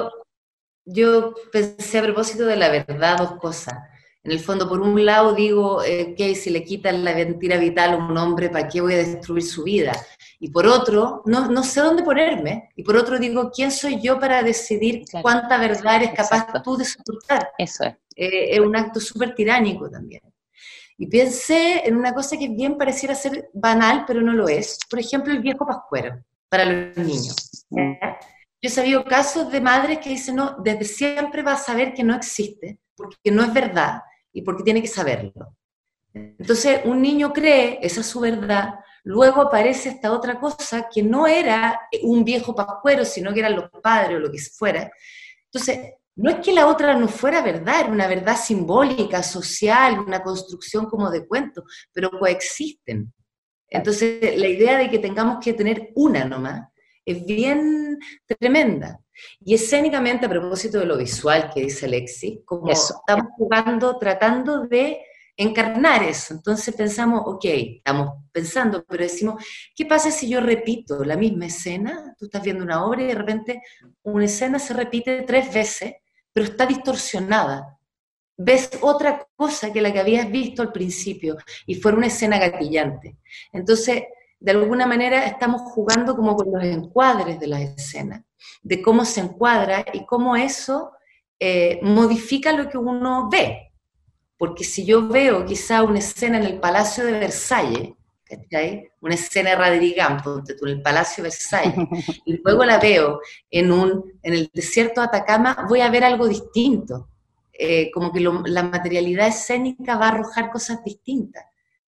Yo pensé a propósito de la verdad 2 cosas. En el fondo, por un lado digo, que si le quitan la mentira vital a un hombre, ¿para qué voy a destruir su vida? Y por otro, no sé dónde ponerme. Y por otro digo, ¿quién soy yo para decidir cuánta verdad eres capaz tú de soportar?
Eso es.
Es un acto súper tiránico también. Y pensé en una cosa que bien pareciera ser banal, pero no lo es. Por ejemplo, el viejo pascuero para los niños. Yo he sabido casos de madres que dicen, no, desde siempre va a saber que no existe, porque no es verdad y porque tiene que saberlo. Entonces, un niño cree, esa es su verdad, luego aparece esta otra cosa que no era un viejo pascuero, sino que eran los padres o lo que fuera. Entonces, no es que la otra no fuera verdad, era una verdad simbólica, social, una construcción como de cuento, pero coexisten. Entonces, la idea de que tengamos que tener una nomás es bien tremenda. Y escénicamente, a propósito de lo visual que dice Alexis, como estamos jugando, tratando de encarnar eso. Entonces pensamos, ok, estamos pensando, pero decimos, ¿qué pasa si yo repito la misma escena? Tú estás viendo una obra y de repente una escena se repite 3 veces, pero está distorsionada. Ves otra cosa que la que habías visto al principio y fue una escena gatillante. Entonces, de alguna manera estamos jugando como con los encuadres de las escenas, de cómo se encuadra y cómo eso modifica lo que uno ve. Porque si yo veo quizá una escena en el Palacio de Versalles, ¿cachai? Una escena de Radrigán, en el Palacio de Versalles, y luego la veo en el desierto de Atacama, voy a ver algo distinto. Como que la materialidad escénica va a arrojar cosas distintas.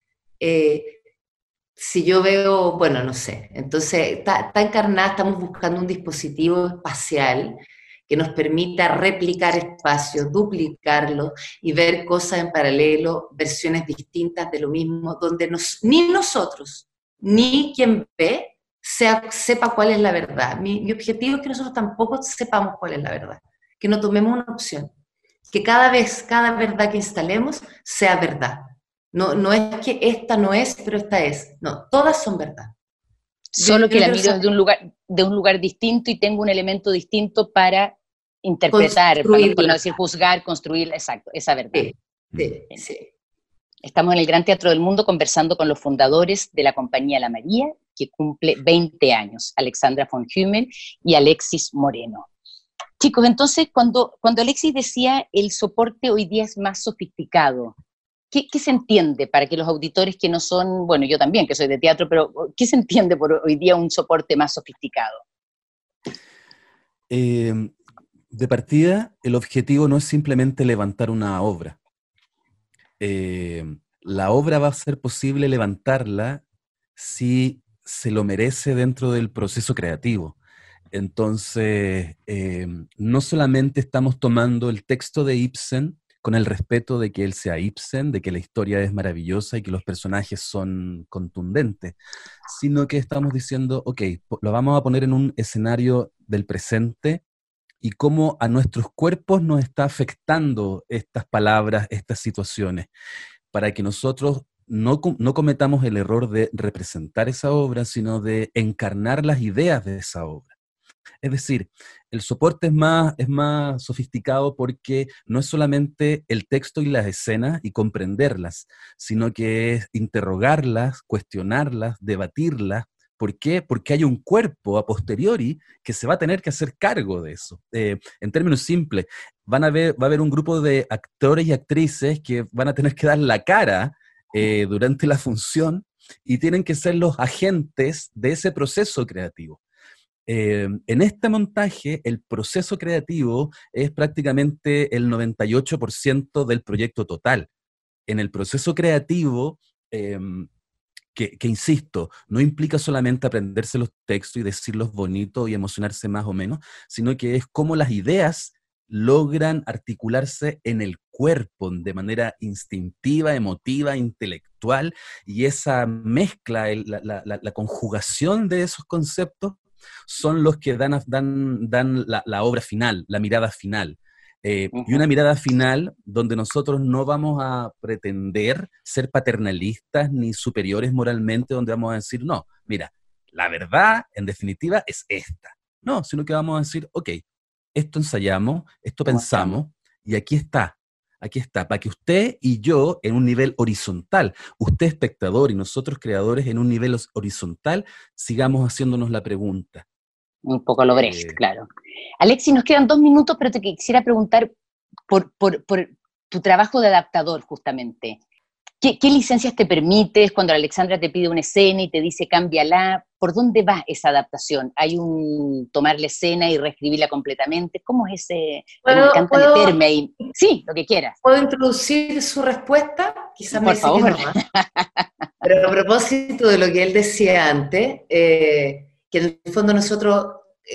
Si yo veo, bueno, no sé, entonces está encarnada, estamos buscando un dispositivo espacial que nos permita replicar espacios, duplicarlos y ver cosas en paralelo, versiones distintas de lo mismo, donde ni nosotros, ni quien ve, sepa cuál es la verdad. Mi objetivo es que nosotros tampoco sepamos cuál es la verdad, que no tomemos una opción, que cada verdad que instalemos sea verdad. No es que esta no es, pero esta es. No, todas son verdad.
Solo que la miro desde un lugar distinto y tengo un elemento distinto para interpretar, por no decir juzgar, construir, exacto, esa verdad.
Sí.
Estamos en el Gran Teatro del Mundo conversando con los fundadores de la compañía La María, que cumple 20 años, Alexandra von Hümmel y Alexis Moreno. Chicos, entonces, cuando Alexis decía el soporte hoy día es más sofisticado, ¿qué se entiende para que los auditores que no son, bueno, yo también que soy de teatro, pero qué se entiende por hoy día un soporte más sofisticado?
De partida, el objetivo no es simplemente levantar una obra. La obra va a ser posible levantarla si se lo merece dentro del proceso creativo. Entonces, no solamente estamos tomando el texto de Ibsen con el respeto de que él sea Ibsen, de que la historia es maravillosa y que los personajes son contundentes, sino que estamos diciendo, ok, lo vamos a poner en un escenario del presente y cómo a nuestros cuerpos nos está afectando estas palabras, estas situaciones, para que nosotros no cometamos el error de representar esa obra, sino de encarnar las ideas de esa obra. Es decir, el soporte es más sofisticado porque no es solamente el texto y las escenas y comprenderlas, sino que es interrogarlas, cuestionarlas, debatirlas. ¿Por qué? Porque hay un cuerpo a posteriori que se va a tener que hacer cargo de eso. En términos simples, va a haber un grupo de actores y actrices que van a tener que dar la cara durante la función y tienen que ser los agentes de ese proceso creativo. En este montaje, el proceso creativo es prácticamente el 98% del proyecto total. En el proceso creativo, que insisto, no implica solamente aprenderse los textos y decirlos bonitos y emocionarse más o menos, sino que es cómo las ideas logran articularse en el cuerpo de manera instintiva, emotiva, intelectual, y esa mezcla, la conjugación de esos conceptos son los que dan la obra final, la mirada final. Y una mirada final donde nosotros no vamos a pretender ser paternalistas ni superiores moralmente, donde vamos a decir, no, mira, la verdad, en definitiva, es esta. No, sino que vamos a decir, ok, esto ensayamos, esto pensamos, y aquí está, para que usted y yo en un nivel horizontal, usted espectador y nosotros creadores en un nivel horizontal, sigamos haciéndonos la pregunta.
Un poco lo Brecht, claro. Alexis, nos quedan 2 minutos, pero te quisiera preguntar por tu trabajo de adaptador, justamente. ¿Qué licencias te permites cuando Alexandra te pide una escena y te dice cámbiala? ¿Por dónde va esa adaptación? ¿Hay un tomar la escena y reescribirla completamente? ¿Cómo es ese? Me encanta meterme ahí. Sí, lo que quieras.
¿Puedo introducir su respuesta? Quizás me
dice que no.
Pero a propósito de lo que él decía antes, que en el fondo nosotros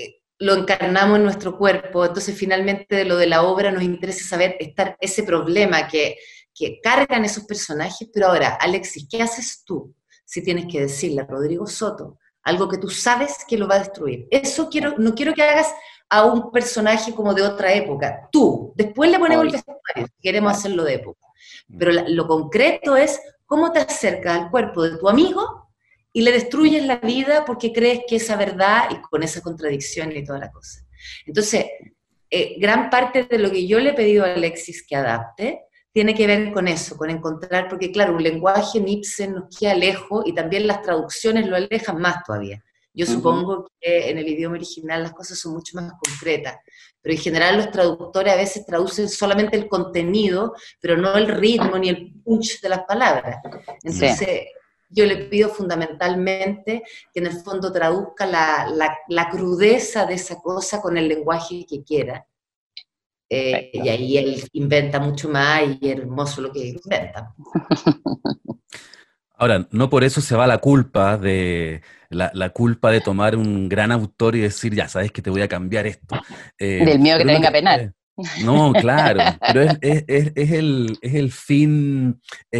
lo encarnamos en nuestro cuerpo, entonces finalmente de lo de la obra nos interesa saber ese problema que cargan esos personajes, pero ahora, Alexis, ¿qué haces tú si tienes que decirle a Rodrigo Soto algo que tú sabes que lo va a destruir? Eso no quiero que hagas a un personaje como de otra época, tú, después le ponemos el vestuario, si queremos hacerlo de época, pero lo concreto es cómo te acercas al cuerpo de tu amigo y le destruyes la vida porque crees que esa verdad y con esa contradicción y toda la cosa. Entonces, gran parte de lo que yo le he pedido a Alexis que adapte tiene que ver con eso, con encontrar, porque claro, un lenguaje en Ibsen nos queda lejos y también las traducciones lo alejan más todavía. Yo supongo que en el idioma original las cosas son mucho más concretas, pero en general los traductores a veces traducen solamente el contenido, pero no el ritmo ni el punch de las palabras. Entonces, yo le pido fundamentalmente que en el fondo traduzca la crudeza de esa cosa con el lenguaje que quiera. Y ahí él inventa mucho más y es hermoso lo que inventa.
Ahora, no por eso se va la culpa de la culpa de tomar un gran autor y decir, ya sabes que te voy a cambiar esto.
Del miedo que te venga a penar.
No, claro, pero es el fin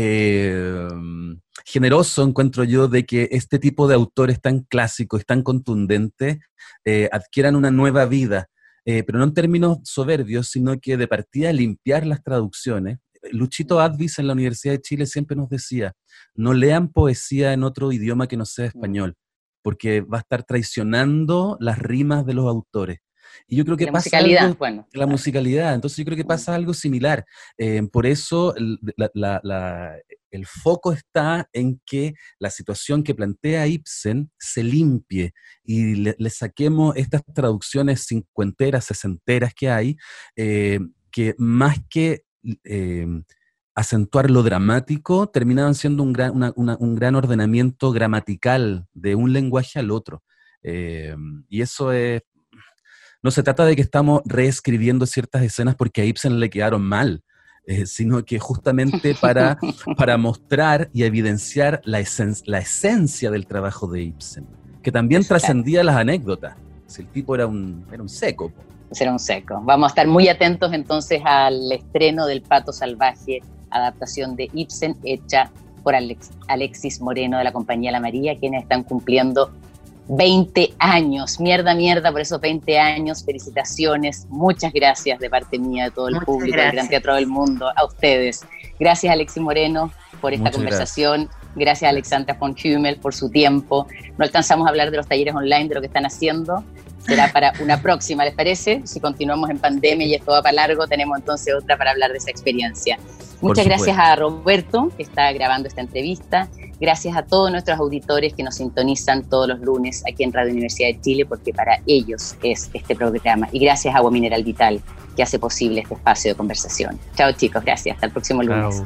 generoso, encuentro yo, de que este tipo de autores tan clásicos, tan contundentes, adquieran una nueva vida, pero no en términos soberbios, sino que de partida limpiar las traducciones. Luchito Advis en la Universidad de Chile siempre nos decía, no lean poesía en otro idioma que no sea español, porque va a estar traicionando las rimas de los autores. Y yo creo que pasa algo, la musicalidad, entonces yo creo que pasa algo similar. Por eso el foco está en que la situación que plantea Ibsen se limpie y le saquemos estas traducciones cincuenteras, sesenteras que hay, que más que acentuar lo dramático, terminaban siendo un gran ordenamiento gramatical de un lenguaje al otro. Y eso es... No se trata de que estamos reescribiendo ciertas escenas porque a Ibsen le quedaron mal, sino que justamente para mostrar y evidenciar la esencia del trabajo de Ibsen, que también trascendía las anécdotas. Si el tipo era un seco.
Era un seco. Vamos a estar muy atentos entonces al estreno del Pato Salvaje, adaptación de Ibsen, hecha por Alexis Moreno de la compañía La María, quienes están cumpliendo 20 años, mierda por esos 20 años, felicitaciones, muchas gracias de parte mía, de todo el público del Gran Teatro del Mundo, a ustedes. Gracias Alexis Moreno por esta conversación, gracias a Alexandra von Hümmel por su tiempo. No alcanzamos a hablar de los talleres online, de lo que están haciendo, será para una próxima, ¿les parece? Si continuamos en pandemia y esto va para largo, tenemos entonces otra para hablar de esa experiencia. Muchas gracias a Roberto, que está grabando esta entrevista. Gracias a todos nuestros auditores que nos sintonizan todos los lunes aquí en Radio Universidad de Chile, porque para ellos es este programa. Y gracias a Agua Mineral Vital, que hace posible este espacio de conversación. Chao chicos, gracias. Hasta el próximo lunes.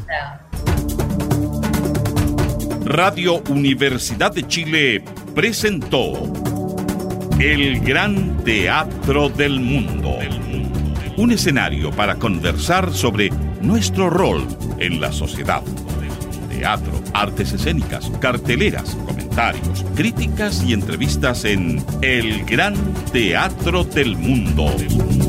Radio Universidad de Chile presentó El Gran Teatro del Mundo. Un escenario para conversar sobre nuestro rol en la sociedad. Teatro, artes escénicas, carteleras, comentarios, críticas y entrevistas en El Gran Teatro del Mundo.